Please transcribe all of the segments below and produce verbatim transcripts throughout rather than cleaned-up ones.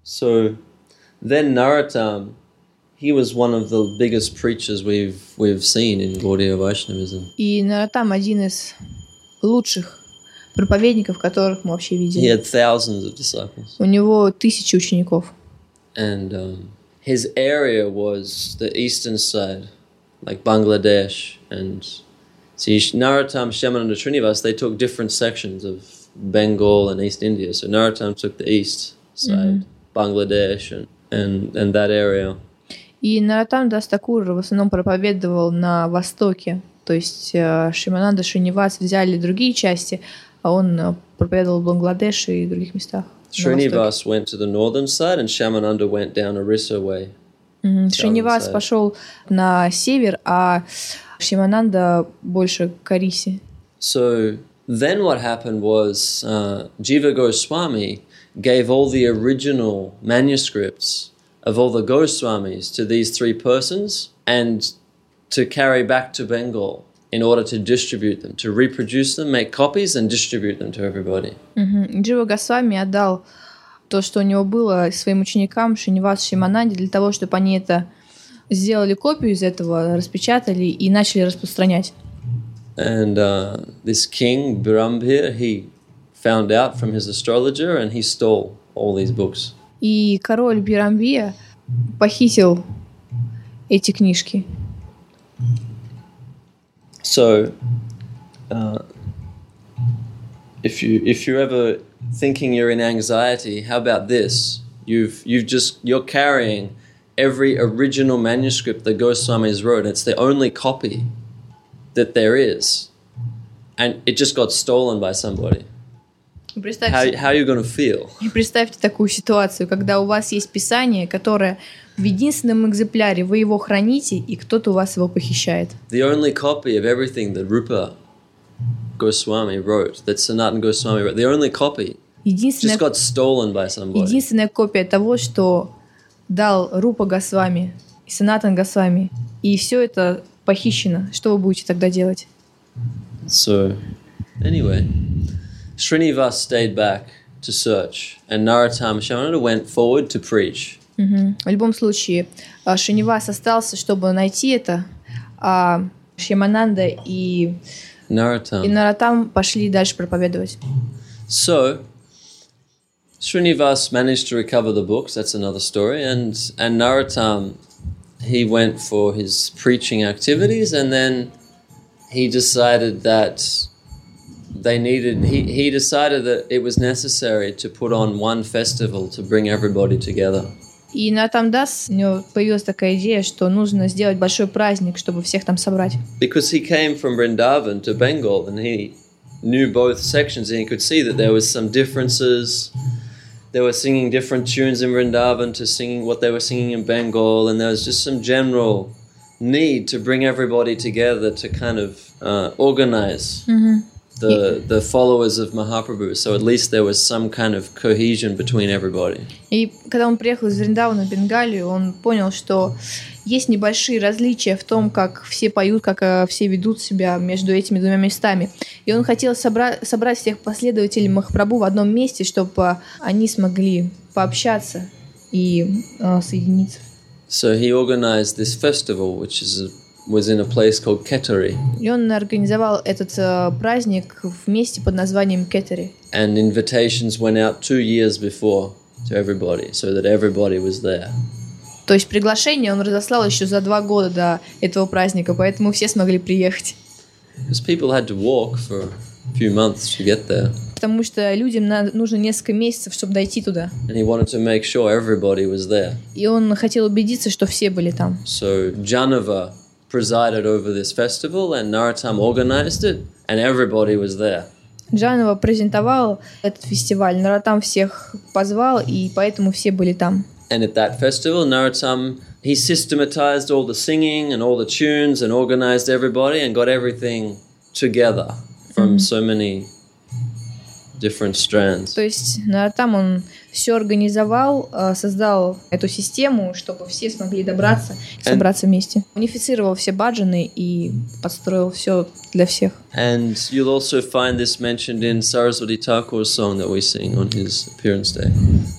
So then Narottam, he was one of the biggest preachers we've we've seen in Gaudiya Vaishnavism. И Нароттам один из лучших проповедников, которых мы вообще He видели. had thousands of disciples. У него тысячи учеников. And um, his area was the eastern side, like Bangladesh. And see, Narottam, Shyamananda, Srinivas, they took different sections of Bengal and East India. So Narottam took the east side, mm-hmm. Bangladesh and, and, and that area. И Нароттам Дас Такур в основном проповедовал на востоке. То есть Шримананда, Шринивас взяли другие части, а он проповедовал в Бангладеше и других местах. Srinivas went to the northern side and Shyamananda went down Orissa way. Mm-hmm. Шринивас пошел на север, а Шьямананда больше к Орисе. So then what happened was uh, Jiva Goswami gave all the original manuscripts of all the Goswamis to these three persons and to carry back to Bengal in order to distribute them, to reproduce them, make copies and distribute them to everybody. Mm-hmm. Джива Госвами отдал то, что у него было, своим ученикам Шринивасу Шьямананде для того, чтобы они это сделали копию из этого, распечатали и начали распространять. And uh, this king, Birambir, he found out from his astrologer and he stole all these books. И король Бирамбия похитил эти книжки. So, uh, if you if you're ever thinking you're in anxiety, how about this? You've you've just you're carrying every original manuscript the Goswamis wrote. It's the only copy that there is, and it just got stolen by somebody. How how are you going to feel? И представьте такую ситуацию, когда у вас есть писание, которое в единственном экземпляре, вы его храните, и кто-то у вас его похищает. The only copy of everything that Rupa Goswami wrote, that Sanatana Goswami wrote, the only copy just got stolen by somebody. Единственная копия того, что дал Рупа Госвами и Санатан Госвами, и все это похищено. Что вы будете тогда делать? So, anyway, Srinivas stayed back to search, and Narottam Shyamananda went forward to preach. Угу. В любом случае, Шринивас остался, чтобы найти это, а Шьямананда и Narottam. и Нароттам пошли дальше проповедовать. So, Srinivas managed to recover the books. That's another story. And and Narottam, he went for his preaching activities, and then he decided that they needed. He he decided that it was necessary to put on one festival to bring everybody together. И Нароттам Дас, у него появилась такая идея, что нужно сделать большой праздник, чтобы всех там собрать. Because he came from Vrindavan to Bengal, and he knew both sections, and he could see that there was some differences. They were singing different tunes in Vrindavan to singing what they were singing in Bengal, and there was just some general need to bring everybody together to kind of uh, organize mm-hmm. the the followers of Mahaprabhu. So at least there was some kind of cohesion between everybody. И когда он приехал из Вриндавана в Бенгалию, он понял, что есть небольшие различия в том, как все поют, как все ведут себя между этими двумя местами. И он хотел собрать, собрать всех последователей Махапрабху в одном месте, чтобы они смогли пообщаться и э, соединиться. So he organized this festival, which is a, was in a place called Ketari. И он организовал этот э, праздник в месте под названием Кетари. And invitations went out two years before to everybody, so that everybody was there. То есть приглашение он разослал еще за два года до этого праздника, поэтому все смогли приехать. Because people had to walk for a few months to get there. Потому что людям нужно несколько месяцев, чтобы дойти туда. And he wanted to make sure everybody was there. И он хотел убедиться, что все были там. So Janava presided over this festival, and Narottam organized it, and everybody was there. Джанова презентовал этот фестиваль, Нароттам всех позвал, и поэтому все были там. And at that festival, Narottam, he systematized all the singing and all the tunes and organized everybody and got everything together from mm-hmm. so many different strands. То есть Нароттам, он все организовал, создал эту систему, чтобы все смогли добраться и собраться and, вместе. Унифицировал все баджаны и подстроил все для всех. And you'll also find this mentioned in Saraswati Thakur's song that we sing on his appearance day.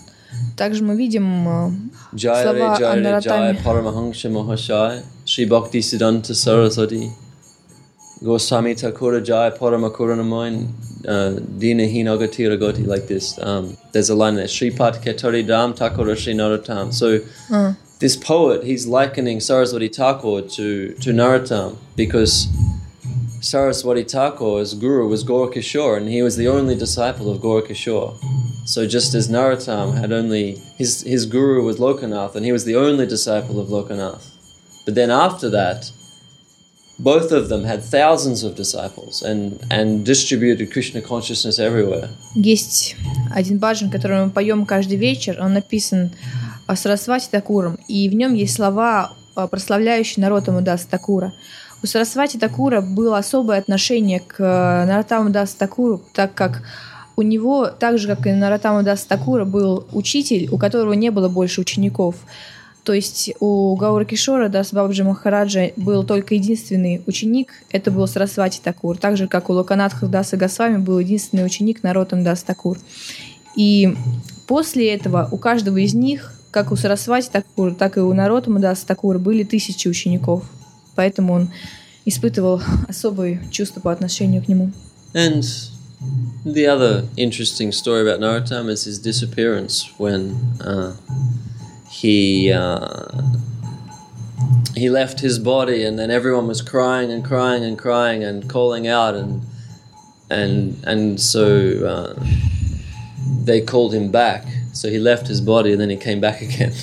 Также мы видим э, Jai слова Re о Jai Re Jai Наратаме. Paramahansa Mahashaya Sri Bhakti Siddhanta Saraswati Goswami Thakura Jai Paramakuranamoin uh, Dina Hinagati Ragoti, like this. Um, there's a line there, Sripat Ketari Dam Thakura Sri Narottam. So Uh, this poet, he's likening Saraswati Thakur to, to Narottam because Saraswati Thakur's guru was Gorakishore and he was the only disciple of Gorakishore. So just as Narottam had only, his, his guru was Lokanath and he was the only disciple of Lokanath. But then after that, both of them had thousands of disciples and, and distributed Krishna consciousness everywhere. Есть один баджан, который мы поем каждый вечер. Он написан о Сарасвати Такуром, и в нем есть слова, э, прославляющие Нароттаму Даса Такура. У Сарасвати Такура было особое отношение к э, Нароттаму Дасу Такуру, так как у него, так же как и Нароттаму Даса Такура, был учитель, у которого не было больше учеников. То есть у Гауракишора Дас Бабаджи Махараджа был только единственный ученик, это был Сарасвати Такур, так же как у Локанатха Даса Госвами был единственный ученик Нароттам Дас Такур. И после этого у каждого из них, как у Сарасвати Такура, так и у Нароттама Даса Такура, были тысячи учеников. Поэтому он испытывал особые чувства по отношению к нему. And the other interesting story about Narottam is his disappearance when uh, he uh, he left his body, and then everyone was crying and crying and crying and calling out, and and and so uh, they called him back. So he left his body and then he came back again.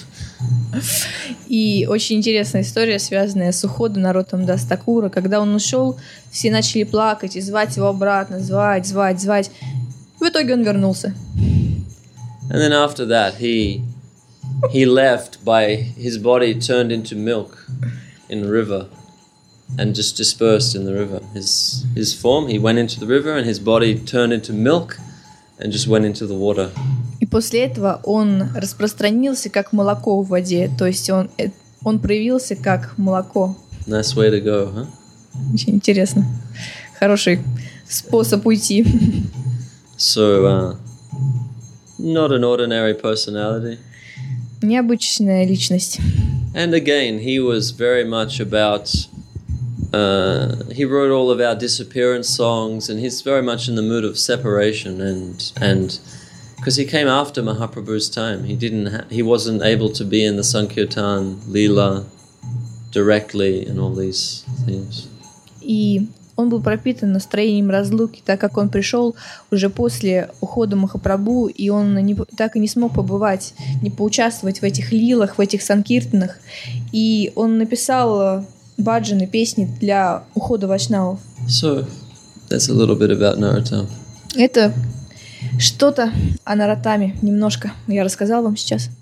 И очень интересная история, связанная с уходом Нароттама Даса Такура. Когда он ушел, все начали плакать и звать его обратно, звать, звать, звать. В итоге он вернулся. And then after that, he he left by his body turned into milk in the river and just dispersed in the river. His his form, he went into the river and his body turned into milk and just went into the water. И после этого он распространился как молоко в воде. То есть он, э, он проявился как молоко. Nice way to go, huh? Очень интересно. Хороший способ уйти. So, uh, not an ordinary personality. Необычная личность. And again, he was very much about, uh, he wrote all of our disappearance songs, and he's very much in the mood of separation, and and because he came after Mahaprabhu's time, he didn't, ha- he wasn't able to be in the Sankirtan, Leela, directly, and all these things. И он был пропитан настроением разлуки, так как он пришел уже после ухода Махапрабху, и он не, так и не смог побывать, не поучаствовать в этих лилах, в этих санкиртанах. И он написал баджаны, песни для ухода вайшнавов. So, that's a little bit about Narottam. Это что-то о Нароттаме, немножко я рассказала вам сейчас.